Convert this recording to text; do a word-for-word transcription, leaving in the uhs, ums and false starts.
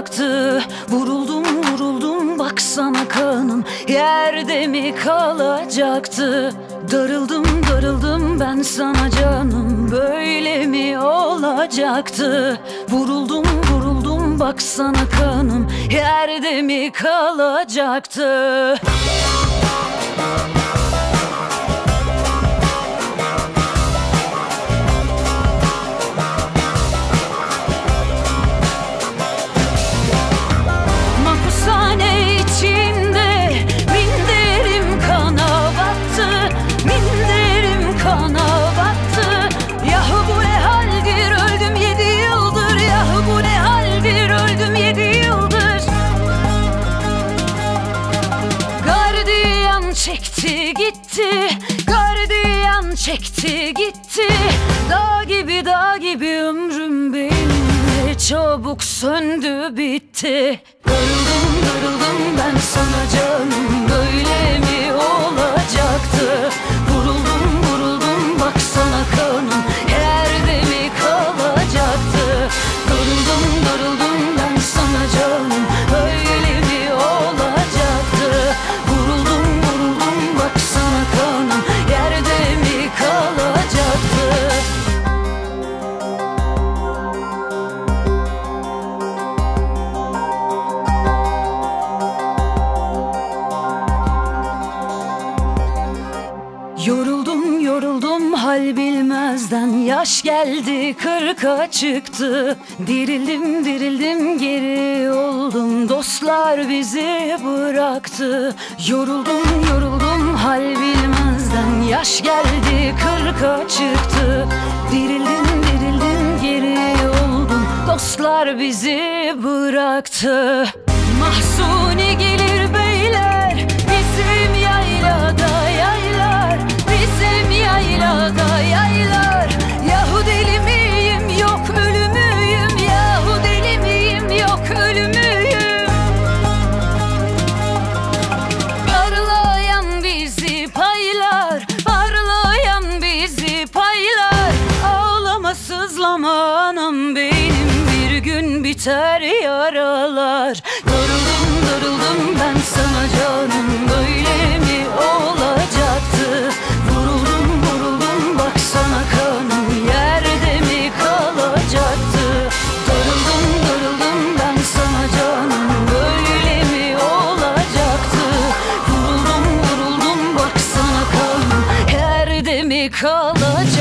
olacaktı. Vuruldum vuruldum baksana kanım yerde mi kalacaktı? Darıldım darıldım ben sana canım, böyle mi olacaktı? Vuruldum vuruldum baksana kanım yerde mi kalacaktı? Çekti gitti, gardiyan çekti gitti. Dağ gibi dağ gibi ömrüm benim çabuk söndü bitti. Darıldım darıldım ben sana canım, böyle mi olacaktı? Vuruldum vuruldum baksana kanım yerde mi kalacaktı? Darıldım darıldım ben sana canım, böyle mi olacaktı? Vuruldum baksana kanım yerde mi kalacaktı? Yoruldum yoruldum hal bilmezden, yaş geldi kırka çıktı. Dirildim dirildim geri oldum, dostlar bizi bıraktı. Yoruldum yoruldum hal bilmezden, yaş geldi kırka çıktı. Dirildim dirildim geri oldum, dostlar bizi bıraktı. Mahsuni gelir beyler bizim yaylada yaylar, bizim yaylada yaylar. Yahu deli miyim yok ölü müyüm, yahu deli miyim yok ölü müyüm? Parlayan bizi paylar, parlayan bizi paylar. Ağlama sızlama anam benim, bir gün biter yaralar. Darıldım darıldım ben sana canım, böyle mi olacaktı? Vuruldum vuruldum baksana kanım yerde mi kalacaktı? Darıldım darıldım ben sana canım, böyle mi olacaktı? Vuruldum vuruldum baksana kanım yerde mi kalacaktı?